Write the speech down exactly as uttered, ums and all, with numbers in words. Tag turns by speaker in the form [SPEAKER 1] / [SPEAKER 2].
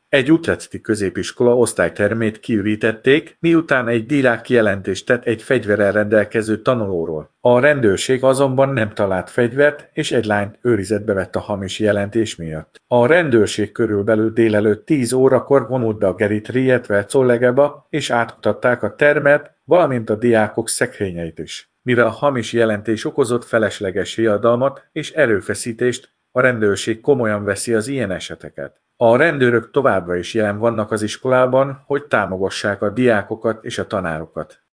[SPEAKER 1] Egy utrecki középiskola osztálytermét kiürítették, miután egy diák kijelentést tett egy fegyverrel rendelkező tanulóról. A rendőrség azonban nem talált fegyvert, és egy lányt őrizetbe vett a hamis jelentés miatt. A rendőrség körülbelül délelőtt tíz órakor vonult be a Geritriet collegeba, és átkutatták a termet, valamint a diákok szekrényeit is. Mivel a hamis jelentés okozott felesleges riadalmat és erőfeszítést, a rendőrség komolyan veszi az ilyen eseteket. A rendőrök továbbra is jelen vannak az iskolában, hogy támogassák a diákokat és a tanárokat.